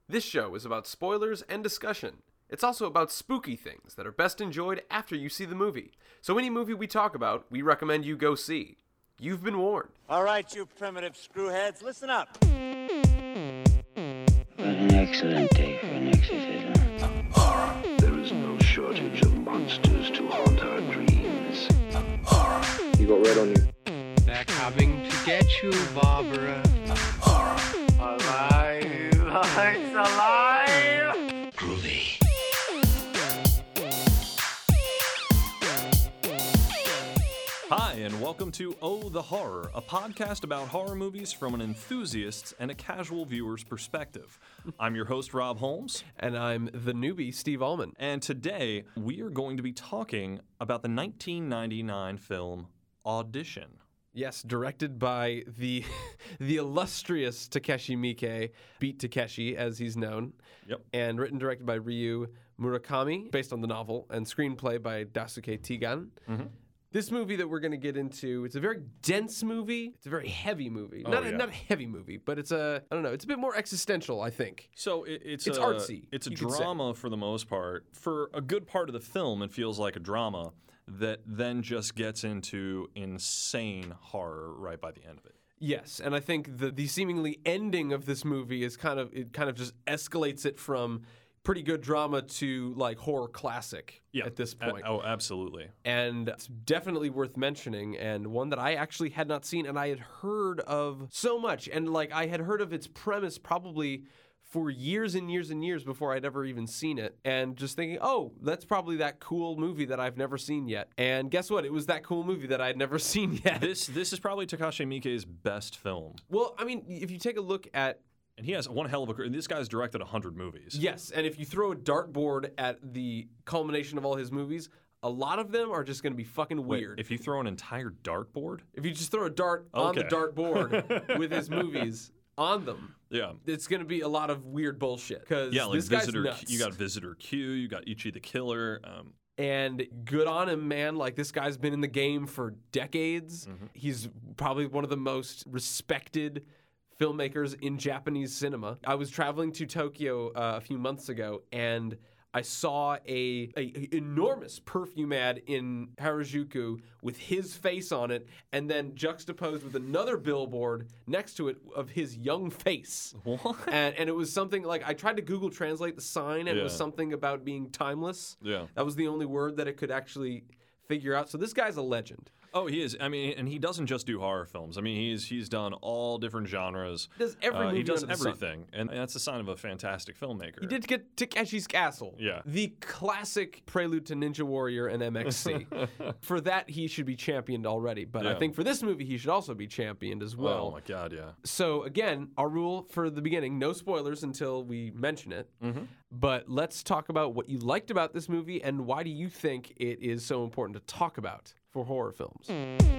This show is about spoilers and discussion. It's also about spooky things that are best enjoyed after you see the movie. So any movie we talk about, we recommend you go see. You've been warned. All right, you primitive screwheads, listen up. What an excellent day for an exorcism. There is no shortage of monsters to haunt our dreams. You got red on you. They're coming to get you, Barbara. Alive! It's alive! Groovy. Hi, and welcome to Oh the Horror, a podcast about horror movies from an enthusiast's and a casual viewer's perspective. I'm your host, Rob Holmes. And I'm the newbie, Steve Allman. And today, we are going to be talking about the 1999 film Audition. Yes, directed by the illustrious Takeshi Miike, Beat Takeshi as he's known. Yep. And written and directed by Ryu Murakami, based on the novel, and screenplay by Daisuke Tigan. Mm-hmm. This movie that we're going to get into, it's a very dense movie. It's a very heavy movie. Not a heavy movie, but it's a bit more existential, I think. So it's artsy. It's a drama for the most part. For a good part of the film, it feels like a drama that then just gets into insane horror right by the end of it. Yes, and I think the seemingly ending of this movie is kind of just escalates it from pretty good drama to like horror classic at this point. Oh, absolutely. And it's definitely worth mentioning, and one that I actually had not seen, and I had heard of so much, and like I had heard of its premise probably for years and years and years before I'd ever even seen it, and just thinking, oh, that's probably that cool movie that I've never seen yet. And guess what? It was that cool movie that I'd never seen yet. This is probably Takashi Miike's best film. Well, I mean, if you take a look at... And he has one hell of a... This guy's directed 100 movies. Yes, and if you throw a dartboard at the culmination of all his movies, a lot of them are just going to be fucking weird. Wait, if you throw an entire dartboard? If you just throw a dart on the dartboard with his movies on them, it's going to be a lot of weird bullshit. Because this guy's nuts. You got Visitor Q, you got Ichi the Killer. And good on him, man. Like, this guy's been in the game for decades. Mm-hmm. He's probably one of the most respected filmmakers in Japanese cinema. I was traveling to Tokyo a few months ago, and I saw a enormous perfume ad in Harajuku with his face on it, and then juxtaposed with another billboard next to it of his young face. What? And it was something like, I tried to Google translate the sign, and it was something about being timeless. Yeah. That was the only word that it could actually figure out. So this guy's a legend. Oh, he is. I mean, and he doesn't just do horror films. I mean, he's done all different genres. He does every movie. He does under the sun. everything, and that's a sign of a fantastic filmmaker. He did get Takeshi's Castle. Yeah. The classic prelude to Ninja Warrior and MXC. For that, he should be championed already. But I think for this movie, he should also be championed as well. Oh, my God, yeah. So, again, our rule for the beginning, no spoilers until we mention it. Mm-hmm. But let's talk about what you liked about this movie and why do you think it is so important to talk about for horror films.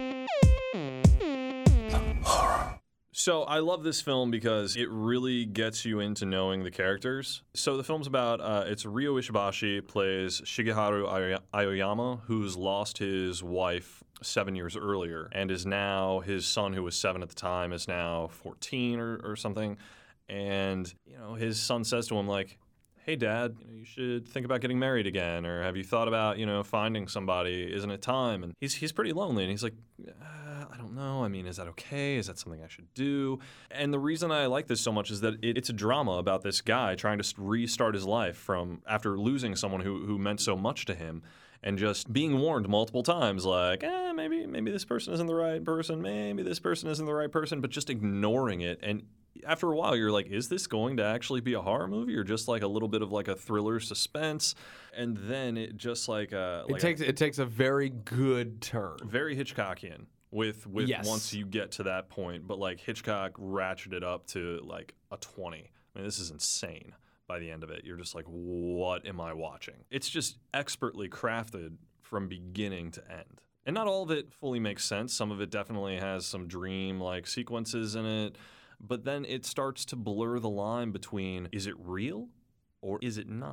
So I love this film because it really gets you into knowing the characters. So the film's about, it's Ryo Ishibashi plays Shigeharu Aoyama, who's lost his wife 7 years earlier, and is now, his son who was 7 at the time is now 14 or something. And, his son says to him, like, hey, Dad, you should think about getting married again, or have you thought about, finding somebody? Isn't it time? And he's pretty lonely, and he's like, I don't know. I mean, is that okay? Is that something I should do? And the reason I like this so much is that it's a drama about this guy trying to restart his life from after losing someone who meant so much to him, and just being warned multiple times, like, maybe this person isn't the right person, maybe this person isn't the right person, but just ignoring it. And after a while, you're like, is this going to actually be a horror movie or just like a little bit of like a thriller suspense? And then it just it takes a very good turn. Very Hitchcockian with once you get to that point. But like Hitchcock ratcheted up to like a 20. I mean, this is insane. By the end of it, you're just like, what am I watching? It's just expertly crafted from beginning to end. And not all of it fully makes sense. Some of it definitely has some dream-like sequences in it. But then it starts to blur the line between, is it real or is it not?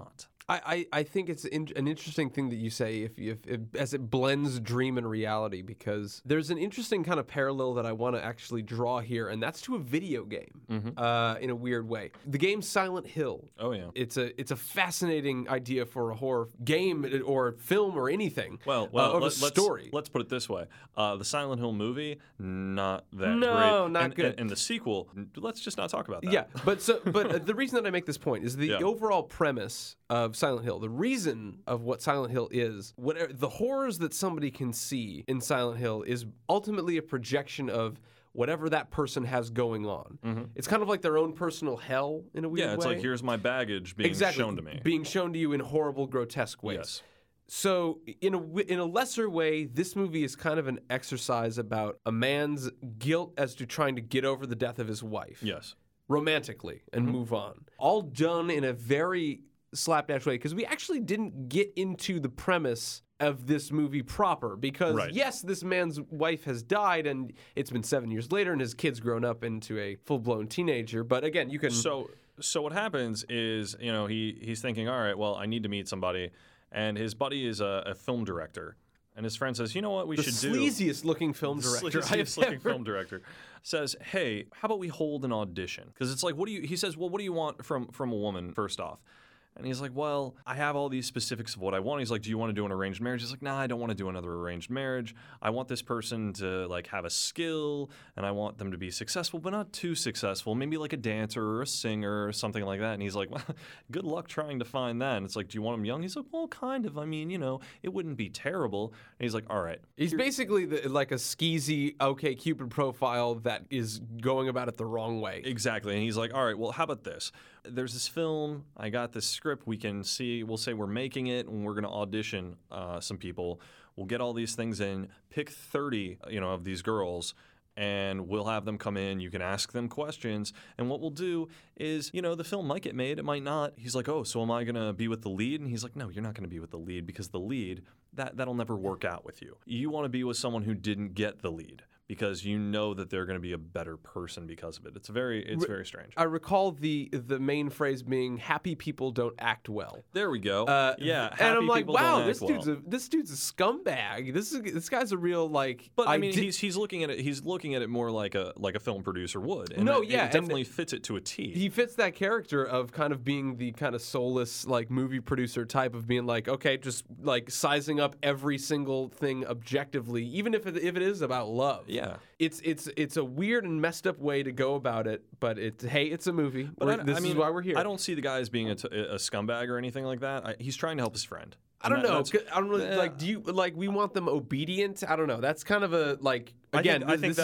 I think it's an interesting thing that you say if as it blends dream and reality, because there's an interesting kind of parallel that I want to actually draw here, and that's to a video game in a weird way. The game Silent Hill. Oh yeah. It's a fascinating idea for a horror game or film or anything. Well, story. Let's put it this way: the Silent Hill movie, not that great. No, not good. And the sequel, let's just not talk about that. Yeah, but the reason that I make this point is the overall premise of Silent Hill. The reason of what Silent Hill is, whatever the horrors that somebody can see in Silent Hill, is ultimately a projection of whatever that person has going on. It's kind of like their own personal hell in a weird way. Yeah, it's like, here's my baggage being shown to me. Being shown to you in horrible, grotesque ways. Yes. So, in a lesser way, this movie is kind of an exercise about a man's guilt as to trying to get over the death of his wife. Yes. Romantically and move on. All done in a very slapdash way, because we actually didn't get into the premise of this movie proper, because yes, this man's wife has died and it's been 7 years later and his kid's grown up into a full-blown teenager, but again, you can... So what happens is, he's thinking, all right, well, I need to meet somebody, and his buddy is a film director. And his friend says, you know what we should do? The sleaziest looking film director. Film director says, hey, how about we hold an audition? Because it's like, he says, well, what do you want from a woman, first off? And he's like, well, I have all these specifics of what I want. He's like, do you want to do an arranged marriage? He's like, nah, I don't want to do another arranged marriage. I want this person to like have a skill, and I want them to be successful, but not too successful. Maybe like a dancer or a singer or something like that. And he's like, well, good luck trying to find that. And it's like, do you want him young? He's like, well, kind of. I mean, it wouldn't be terrible. And he's like, all right. He's basically like a skeezy OkCupid profile that is going about it the wrong way. Exactly. And he's like, all right, well, how about this? There's this film. I got this script. We'll say we're making it, and we're going to audition some people. We'll get all these things in, pick 30, of these girls, and we'll have them come in. You can ask them questions. And what we'll do is, the film might get made. It might not. He's like, oh, so am I going to be with the lead? And he's like, no, you're not going to be with the lead, because the lead, that'll never work out with you. You want to be with someone who didn't get the lead, because you know that they're going to be a better person because of it. It's very strange. I recall the main phrase being "happy people don't act well." There we go. And I'm like, wow, this dude's a scumbag. This guy's a real like. But I mean, he's looking at it. He's looking at it more like a film producer would. And it definitely fits it to a T. He fits that character of kind of being the kind of soulless like movie producer type of being like, okay, just like sizing up every single thing objectively, even if it is about love. Yeah, it's a weird and messed up way to go about it, but it's a movie. But this is why we're here. I don't see the guy as being a scumbag or anything like that. He's trying to help his friend. I don't know. I don't really like. Do you like? We want them obedient. I don't know. That's kind of a like. Again, I think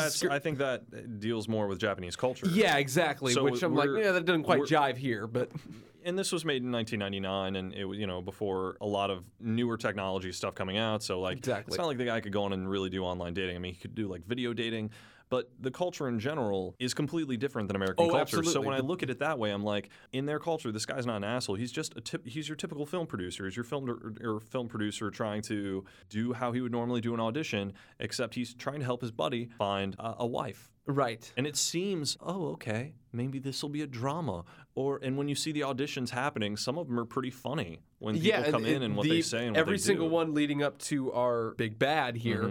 that deals more with Japanese culture. Yeah, exactly. So which I'm like, that doesn't quite jive here, but. And this was made in 1999, and it was before a lot of newer technology stuff coming out. So like, It's not like the guy could go on and really do online dating. I mean, he could do like video dating, but the culture in general is completely different than American culture. Absolutely. So when I look at it that way, I'm like, in their culture, this guy's not an asshole. He's just he's your typical film producer. He's your film producer trying to do how he would normally do an audition, except he's trying to help his buddy find a wife. Right. And it seems, okay, maybe this will be a drama. And when you see the auditions happening, some of them are pretty funny when people come in and what they say and what they do. Every single one leading up to our big bad here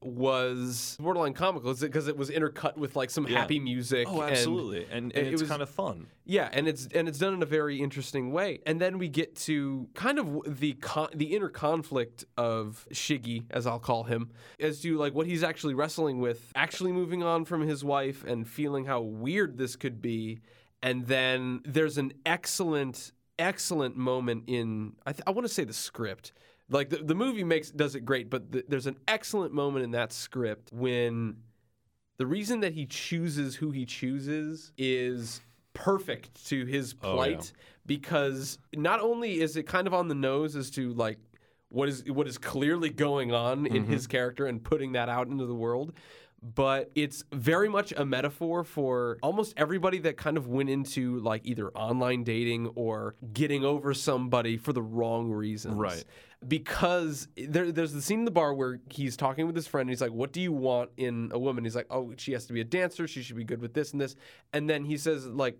was borderline comical because it was intercut with like some happy music. Oh, absolutely. And it's kind of fun. Yeah, and it's done in a very interesting way. And then we get to kind of the inner conflict of Shiggy, as I'll call him, as to like what he's actually wrestling with, actually moving on from his wife and feeling how weird this could be. And then there's an excellent moment in I want to say the script. Like the movie does it great, but there's an excellent moment in that script when the reason that he chooses who he chooses is perfect to his plight, because not only is it kind of on the nose as to like what is clearly going on in his character and putting that out into the world, but it's very much a metaphor for almost everybody that kind of went into like either online dating or getting over somebody for the wrong reasons. Right. Because there's the scene in the bar where he's talking with his friend and he's like, what do you want in a woman? He's like, oh, she has to be a dancer. She should be good with this and this. And then he says like,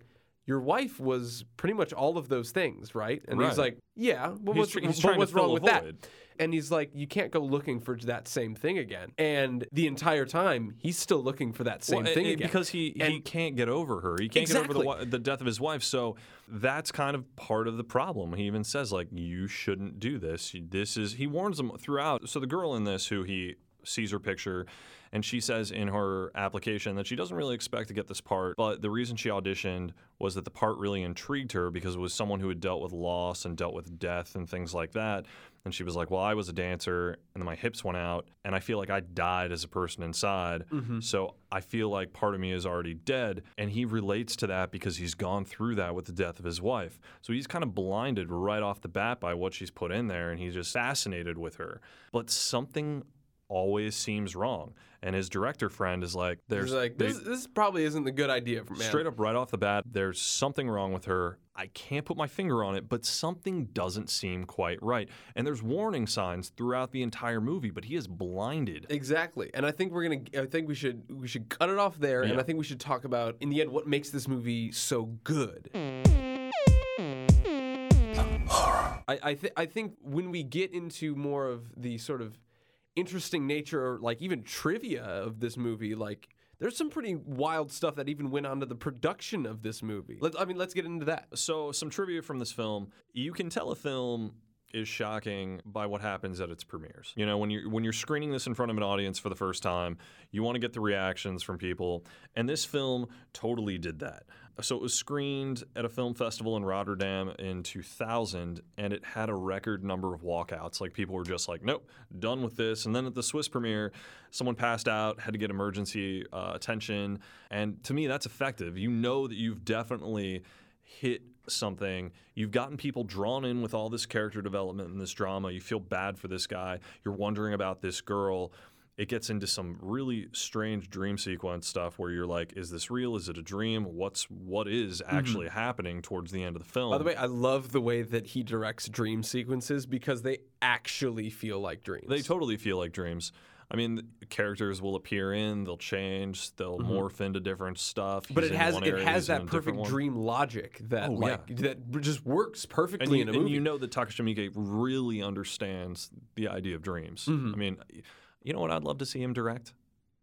your wife was pretty much all of those things, right? And he's Right. like, yeah, well, He's what's trying to what's fill wrong a with that? void. And he's like, you can't go looking for that same thing again. And the entire time, he's still looking for that same thing again. Because he can't get over her. He can't get Exactly. over the death of his wife. So that's kind of part of the problem. He even says, like, you shouldn't do this. He warns them throughout. So the girl in this, who he sees her picture, and she says in her application that she doesn't really expect to get this part, but the reason she auditioned was that the part really intrigued her because it was someone who had dealt with loss and dealt with death and things like that. And she was like, well, I was a dancer, and then my hips went out, and I feel like I died as a person inside. So I feel like part of me is already dead. And he relates to that because he's gone through that with the death of his wife. So he's kind of blinded right off the bat by what she's put in there, and he's just fascinated with her. But something always seems wrong. And his director friend is like, this probably isn't the good idea for man. Straight up right off the bat, there's something wrong with her. I can't put my finger on it, but something doesn't seem quite right. And there's warning signs throughout the entire movie, but he is blinded. Exactly. And I think we should cut it off there, and I think we should talk about, in the end, what makes this movie so good. I think when we get into more of the sort of interesting nature, or like even trivia of this movie, like there's some pretty wild stuff that even went onto the production of this movie. Let's get into that. So some trivia from this film. You can tell a film is shocking by what happens at its premieres. You know, when you're screening this in front of an audience for the first time, you want to get the reactions from people, and this film totally did that. So it was screened at a film festival in Rotterdam in 2000, and it had a record number of walkouts. Like, people were just like, nope, done with this. And then at the Swiss premiere, someone passed out, had to get emergency attention. And to me, that's effective. You know that you've definitely hit something. You've gotten people drawn in with all this character development and this drama. You feel bad for this guy. You're wondering about this girl. It gets into some really strange dream sequence stuff where you're like, is this real? Is it a dream? What is actually happening towards the end of the film? By the way, I love the way that he directs dream sequences because they actually feel like dreams. They totally feel like dreams. I mean, characters will appear they'll change, they'll morph into different stuff. But He's it in has one area, he's in that a perfect different one. dream logic that that just works perfectly and you, in a movie. And you know that Takashi Miike really understands the idea of dreams. I mean, you know what I'd love to see him direct?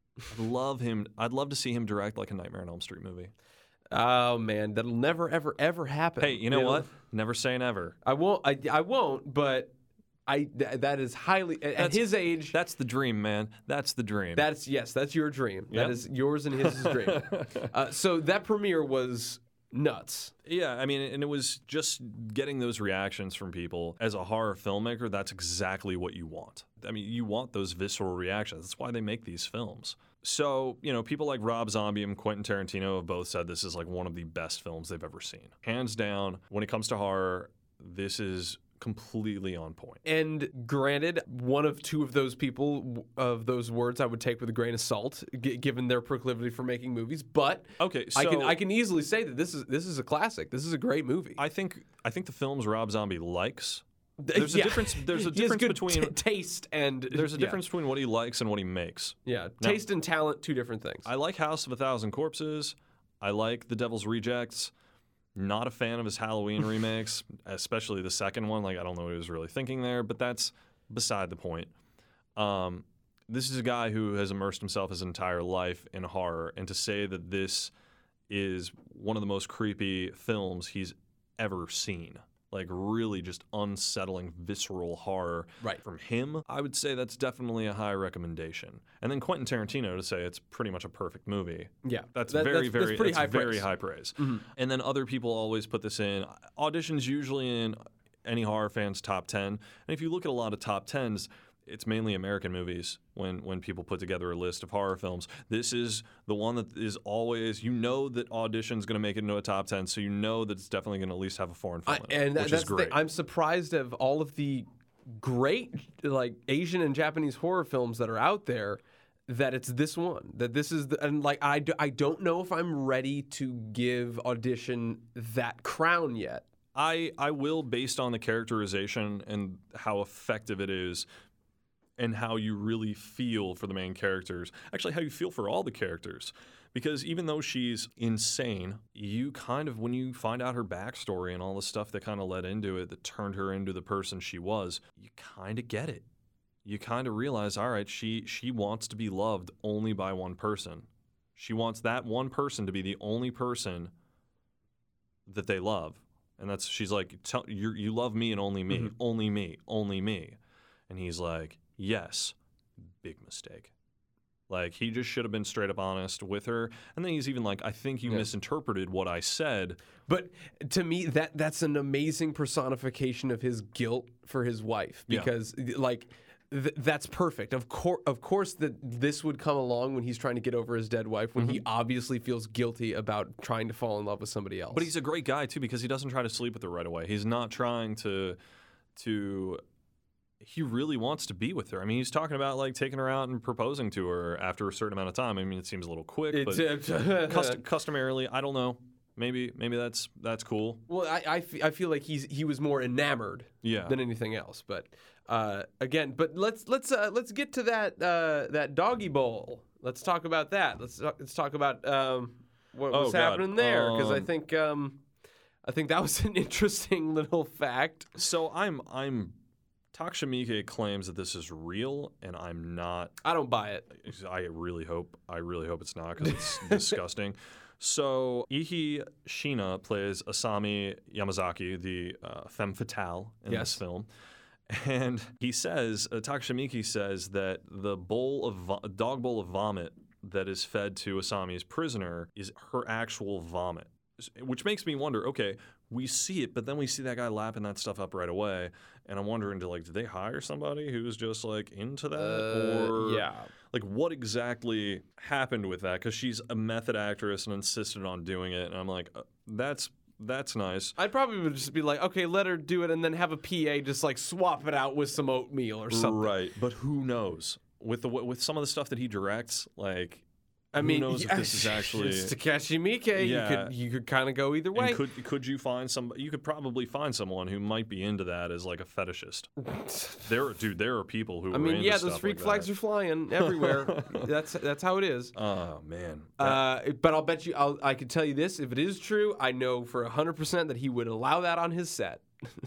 I'd love to see him direct like a Nightmare on Elm Street movie. Oh man, that'll never ever ever happen. Hey, you know what? Never say never. I won't. I won't. But that is highly at his age. That's the dream, man. That's the dream. That's your dream. Yep. That is yours and his dream. So that premiere was nuts. Yeah, I mean, and it was just getting those reactions from people. As a horror filmmaker, that's exactly what you want. I mean, you want those visceral reactions. That's why they make these films. So, you know, people like Rob Zombie and Quentin Tarantino have both said this is like one of the best films they've ever seen. Hands down, when it comes to horror, this is completely on point. And granted, one of two of those people, of those words, I would take with a grain of salt, given their proclivity for making movies. But okay, so I can easily say that this is a classic. This is a great movie. I think the films Rob Zombie likes. There's a difference. There's a difference between taste and there's a difference between what he likes and what he makes. Yeah, taste and talent, two different things. I like House of a Thousand Corpses. I like The Devil's Rejects. Not a fan of his Halloween remakes, especially the second one. Like, I don't know what he was really thinking there, but that's beside the point. This is a guy who has immersed himself his entire life in horror, and to say that this is one of the most creepy films he's ever seen, like really just unsettling, visceral horror from him, I would say that's definitely a high recommendation. And then Quentin Tarantino to say it's pretty much a perfect movie. Yeah, that's very high praise. And then other people always put this in auditions, usually in any horror fan's top 10. And if you look at a lot of top 10s, it's mainly American movies when people put together a list of horror films. This is the one that is always, you know that Audition's going to make it into a top 10, so you know that it's definitely going to at least have a foreign film in it, which is great. I'm surprised of all of the great like Asian and Japanese horror films that are out there that it's this one. That this is and like I don't know if I'm ready to give Audition that crown yet. I will, based on the characterization and how effective it is. and how you really feel for the main characters. Actually, how you feel for all the characters. Because even though she's insane, you kind of, when you find out her backstory and all the stuff that kind of led into it, that turned her into the person she was, you kind of get it. You kind of realize, all right, she wants to be loved only by one person. She wants that one person to be the only person that they love. And she's like, you love me and only me, only me, only me. And he's like, yes, big mistake. Like, he just should have been straight up honest with her. And then he's even like, I think you misinterpreted what I said. But to me, that's an amazing personification of his guilt for his wife. Because, that's perfect. Of course, this would come along when he's trying to get over his dead wife, when he obviously feels guilty about trying to fall in love with somebody else. But he's a great guy, too, because he doesn't try to sleep with her right away. He's not trying to he really wants to be with her. I mean, he's talking about like taking her out and proposing to her after a certain amount of time. I mean, it seems a little quick, but customarily, I don't know. Maybe that's cool. Well, I feel like he was more enamored than anything else. But again, let's get to that doggy bowl. Let's talk about that. Let's talk about what was happening there, because I think that was an interesting little fact. So I'm Taksha Miike claims that this is real, and I'm not. I don't buy it. I really hope it's not, because it's disgusting. So Ihi Shina plays Asami Yamazaki, the femme fatale in this film. And he says, Taksha Miike says that the dog bowl of vomit that is fed to Asami's prisoner is her actual vomit, which makes me wonder, okay, we see it, but then we see that guy lapping that stuff up right away, and I'm wondering, did they hire somebody who's just like into that, or like what exactly happened with that? Because she's a method actress and insisted on doing it, and I'm like, that's nice. I'd probably would just be like, okay, let her do it, and then have a PA just like swap it out with some oatmeal or something. Right, but who knows? With some of the stuff that he directs, like. I mean, who knows if this is actually it's Takashi Miike. You could kind of go either way. And could you find somebody? You could probably find someone who might be into that as like a fetishist. There are people who. I mean, those freak like flags are flying everywhere. That's how it is. Oh man. But I'll bet you, I can tell you this: if it is true, I know for 100% that he would allow that on his set.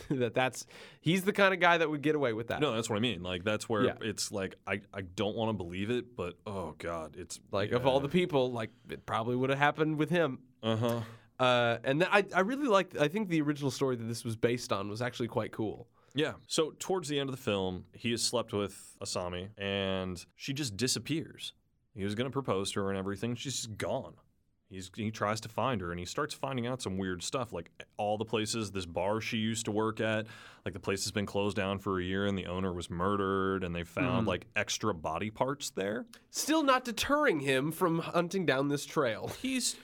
He's the kind of guy that would get away with that. No, that's what I mean. Like, that's where it's like I don't want to believe it, but oh god, it's like of all the people, like it probably would have happened with him. And then I really liked. I think the original story that this was based on was actually quite cool. Yeah. So towards the end of the film, he has slept with Asami, and she just disappears. He was going to propose to her and everything. She's just gone. He tries to find her, and he starts finding out some weird stuff, like all the places, this bar she used to work at, like the place has been closed down for a year, and the owner was murdered, and they found like extra body parts there. Still not deterring him from hunting down this trail. He's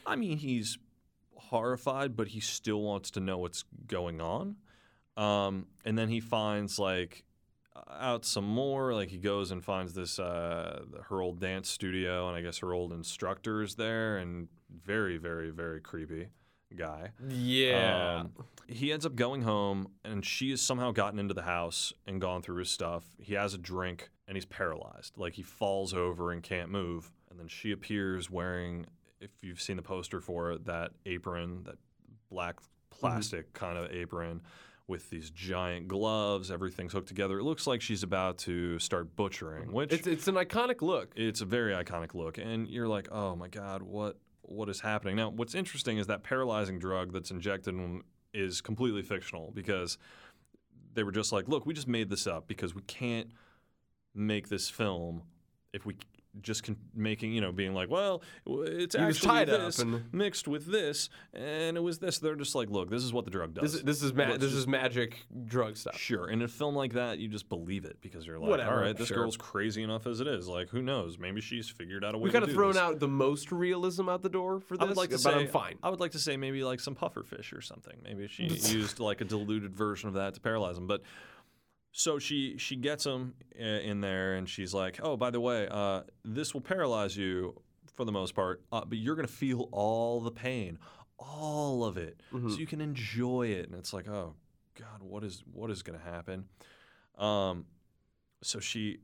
horrified, but he still wants to know what's going on. And then he finds out some more, like he goes and finds this her old dance studio, and I guess her old instructor is there, and very, very, very creepy guy. Yeah. He ends up going home, and she has somehow gotten into the house and gone through his stuff. He has a drink, and he's paralyzed. Like, he falls over and can't move, and then she appears wearing, if you've seen the poster for it, that apron, that black plastic kind of apron, with these giant gloves, everything's hooked together. It looks like she's about to start butchering, which... It's an iconic look. It's a very iconic look, and you're like, oh my God, what is happening? Now, what's interesting is that paralyzing drug that's injected is completely fictional, because they were just like, look, we just made this up because we can't make this film if we just being like, well, it's actually this mixed with this, and it was this. They're just like, look, this is what the drug does. This is magic drug stuff. Sure, in a film like that, you just believe it because you're like, whatever, all right, this girl's crazy enough as it is. Like, who knows? Maybe she's figured out a way. We kind of thrown out the most realism out the door for this. I would like to but say, I'm fine. I would like to say maybe like some pufferfish or something. Maybe she used like a diluted version of that to paralyze him, but. So she gets him in there, and she's like, oh, by the way, this will paralyze you for the most part, but you're going to feel all the pain, all of it, so you can enjoy it. And it's like, oh, God, what is going to happen? So she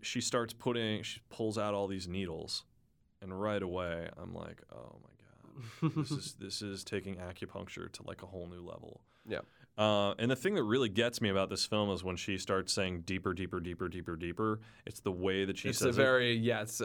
pulls out all these needles, and right away I'm like, oh my god, this is taking acupuncture to like a whole new level. Yeah. And the thing that really gets me about this film is when she starts saying deeper, deeper, deeper, deeper, deeper. It's the way that she It's says a very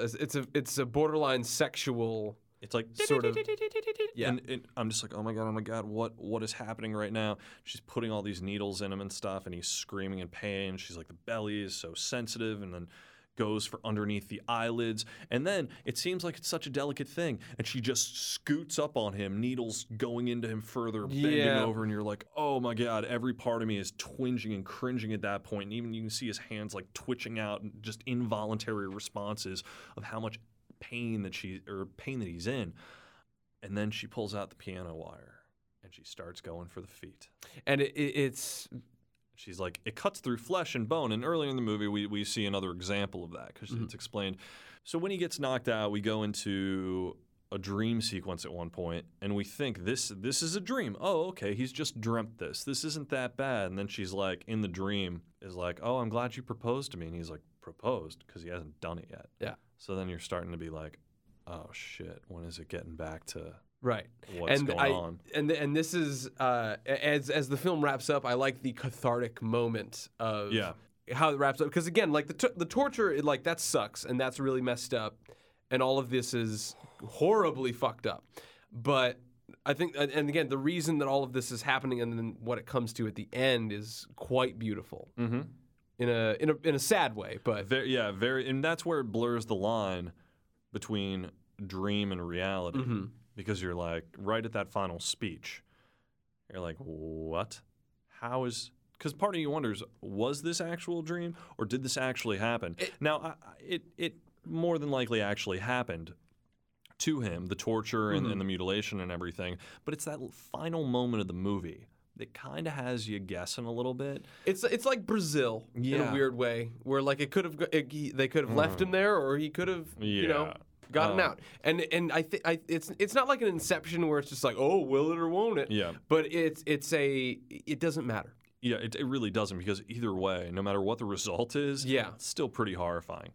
it's a borderline sexual. It's like sort of. Yeah. And I'm just like, oh my god, what is happening right now? She's putting all these needles in him and stuff, and he's screaming in pain. She's like, the belly is so sensitive, and then goes for underneath the eyelids, and then it seems like it's such a delicate thing, and she just scoots up on him, needles going into him further, bending over, and you're like, oh my god, every part of me is twinging and cringing at that point, and even you can see his hands like twitching out, and just involuntary responses of how much pain that he's in. And then she pulls out the piano wire and she starts going for the feet. And it's she's like, it cuts through flesh and bone. And earlier in the movie, we see another example of that because it's explained. So when he gets knocked out, we go into a dream sequence at one point, and we think this is a dream. Oh, okay, he's just dreamt this. This isn't that bad. And then she's like, in the dream, is like, oh, I'm glad you proposed to me. And he's like, proposed? Because he hasn't done it yet. Yeah. So then you're starting to be like, oh shit, when is it getting back to right? What's going on? And this is as the film wraps up, I like the cathartic moment of how it wraps up, because again, like the torture, like that sucks and that's really messed up, and all of this is horribly fucked up. But I think, and again, the reason that all of this is happening and then what it comes to at the end is quite beautiful. Mm-hmm. In a sad way, but very, and that's where it blurs the line between dream and reality, because you're like, right at that final speech, you're like, what? How is? Because part of you wonders, was this actual dream or did this actually happen? Now, it more than likely actually happened to him, the torture and the mutilation and everything. But it's that final moment of the movie that kind of has you guessing a little bit. It's like Brazil in a weird way, where like they could have left him there, or he could have gotten out. And I think it's not like an Inception where it's just like, oh, will it or won't it? Yeah. But it doesn't matter. Yeah, it really doesn't, because either way, no matter what the result is, it's still pretty horrifying.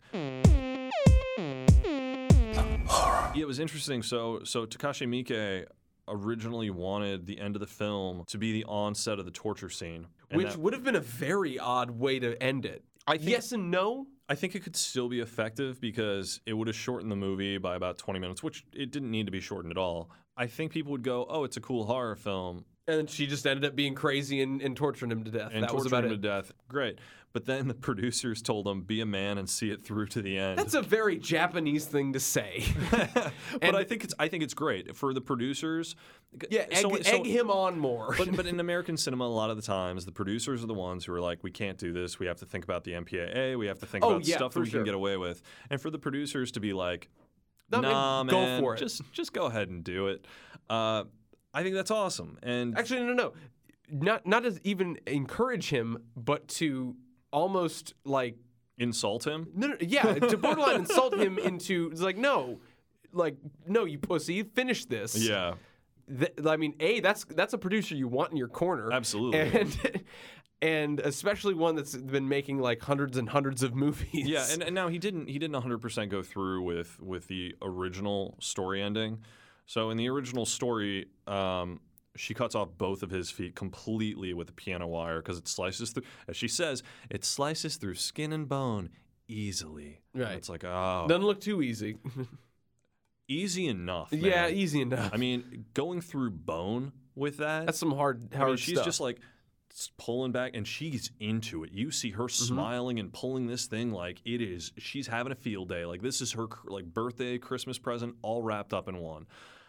Yeah, it was interesting. So Takashi Miike originally wanted the end of the film to be the onset of the torture scene. Which would have been a very odd way to end it. Yes and no. I think it could still be effective because it would have shortened the movie by about 20 minutes, which it didn't need to be shortened at all. I think people would go, oh, it's a cool horror film. And then she just ended up being crazy and torturing him to death. And that was about it. To death. Great. But then the producers told him, be a man and see it through to the end. That's a very Japanese thing to say. But I think it's great for the producers. Yeah, egg him on more. But in American cinema, a lot of the times, the producers are the ones who are like, we can't do this. We have to think about the MPAA. We have to think about stuff that we can get away with. And for the producers to be like, nah, man, go for it. Just go ahead and do it. I think that's awesome. And actually, no. Not as even encourage him, but to almost like insult him. No, to borderline insult him into it's like no, you pussy, finish this. Yeah. I mean, that's a producer you want in your corner. Absolutely. And especially one that's been making like hundreds and hundreds of movies. Yeah, and now he didn't 100% go through with the original story ending. So in the original story, she cuts off both of his feet completely with a piano wire because it slices through, as she says, it slices through skin and bone easily. Right. And it's like, oh. Doesn't look too easy. Easy enough, man. Yeah, easy enough. I mean, going through bone with that. That's some hard she's stuff. Just like pulling back, and she's into it. You see her smiling and pulling this thing like it is. She's having a field day. Like this is her like birthday, Christmas present, all wrapped up in one.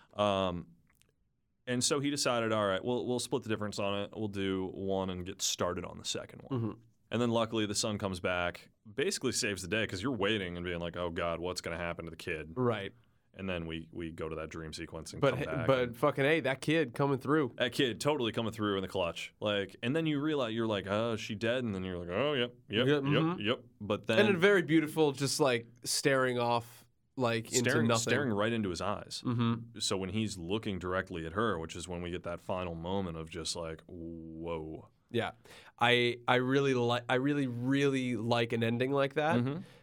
And so he decided, all right, we'll split the difference on it. We'll do one and get started on the second one. Mm-hmm. And then luckily the son comes back, basically saves the day because you're waiting and being like, oh God, what's going to happen to the kid? Right. And then we go to that dream sequence and come back. But fucking A, that kid coming through. That kid totally coming through in the clutch. Like, and then you realize, you're like, oh, is she dead? And then you're like, oh, yep. But then. And a very beautiful, just like staring off. Into nothing. Staring right into his eyes. Mm-hmm. So when he's looking directly at her, which is when we get that final moment of just like, whoa. Yeah. I really like an ending like that.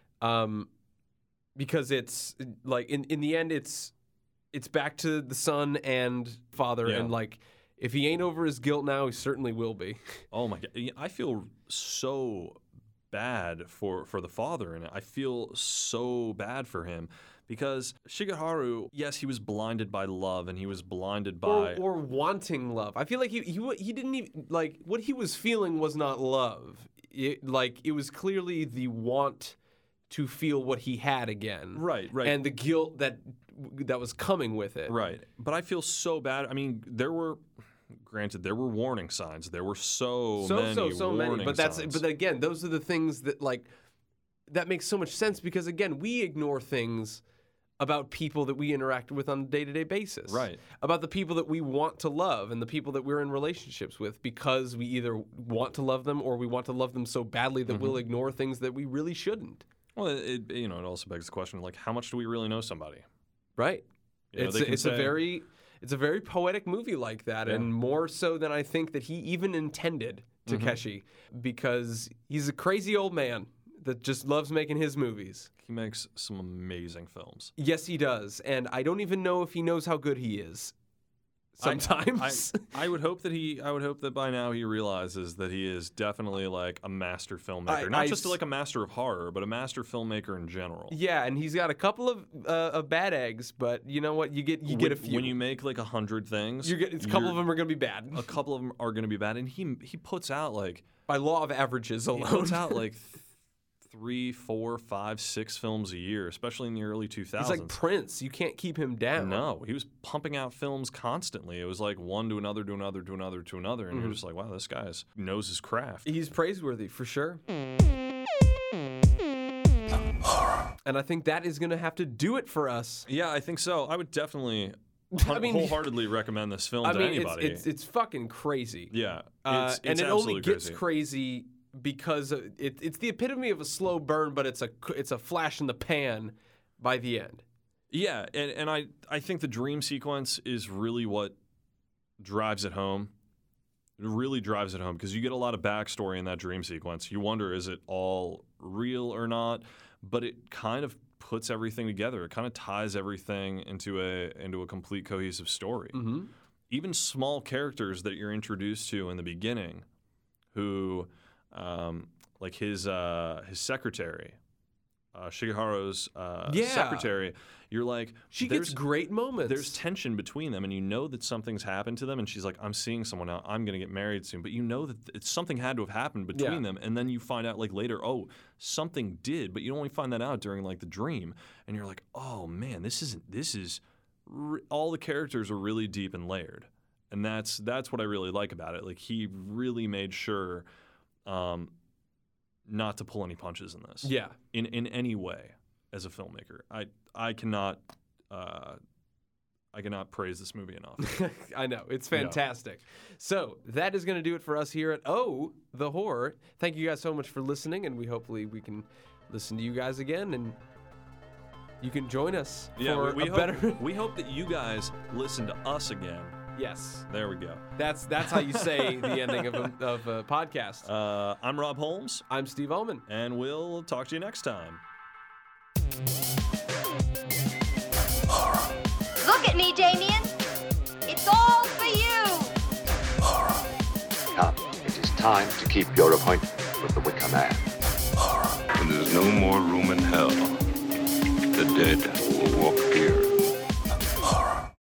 Because it's like in the end it's back to the son and father, and like if he ain't over his guilt now, he certainly will be. Oh my God. I feel so bad for the father in it. I feel so bad for him because Shigeharu, yes, he was blinded by love and he was blinded by or wanting love. I feel like he didn't even like what he was feeling was not love. It was clearly the want to feel what he had again. Right. And the guilt that was coming with it. Right. But I feel so bad. I mean, there were warning signs. There were so many. But again, those are the things that that makes so much sense because again, we ignore things about people that we interact with on a day-to-day basis. Right. About the people that we want to love and the people that we're in relationships with because we either want to love them or we want to love them so badly that we'll ignore things that we really shouldn't. Well, it also begs the question, how much do we really know somebody? Right. It's a very poetic movie like that, and more so than I think that he even intended, Takeshi, because he's a crazy old man that just loves making his movies. He makes some amazing films. Yes, he does, and I don't even know if he knows how good he is. Sometimes I would hope that by now he realizes that he is definitely a master filmmaker, not just a master of horror, but a master filmmaker in general. Yeah, and he's got a couple of bad eggs, but you know what? You get a few. When you make 100 things, a couple of them are going to be bad. A couple of them are going to be bad, and he puts out by law of averages alone, he puts out 3, 4, 5, 6 films a year, especially in the early 2000s. He's like Prince. You can't keep him down. No, he was pumping out films constantly. It was one to another, to another, to another, to another, and you're just like, wow, this guy knows his craft. He's praiseworthy, for sure. And I think that is going to have to do it for us. Yeah, I think so. I would definitely wholeheartedly recommend this film to anybody. It's fucking crazy. Yeah. And it only gets crazy because it's the epitome of a slow burn, but it's a flash in the pan by the end. Yeah, and I think the dream sequence is really what drives it home. It really drives it home because you get a lot of backstory in that dream sequence. You wonder, is it all real or not? But it kind of puts everything together. It kind of ties everything into a complete cohesive story. Mm-hmm. Even small characters that you're introduced to in the beginning, who his secretary, Shigeharu's secretary, you're like, she gets great moments. There's tension between them, and you know that something's happened to them, and she's like, I'm seeing someone now, I'm going to get married soon. But you know that something had to have happened between them, and then you find out later, oh, something did, but you only find that out during the dream, and you're like, oh man, all the characters are really deep and layered, and that's what I really like about it. He really made sure not to pull any punches in this. Yeah. In any way as a filmmaker. I cannot praise this movie enough. I know. It's fantastic. Yeah. So that is going to do it for us here at Oh, the Horror. Thank you guys so much for listening, and hopefully we can listen to you guys again, and you can join us for we hope that you guys listen to us again. Yes. There we go. That's how you say the ending of a podcast. I'm Rob Holmes. I'm Steve Ullman. And we'll talk to you next time. Look at me, Damien. It's all for you. Come, it is time to keep your appointment with the Wicker Man. When there's no more room in hell, the dead will walk here.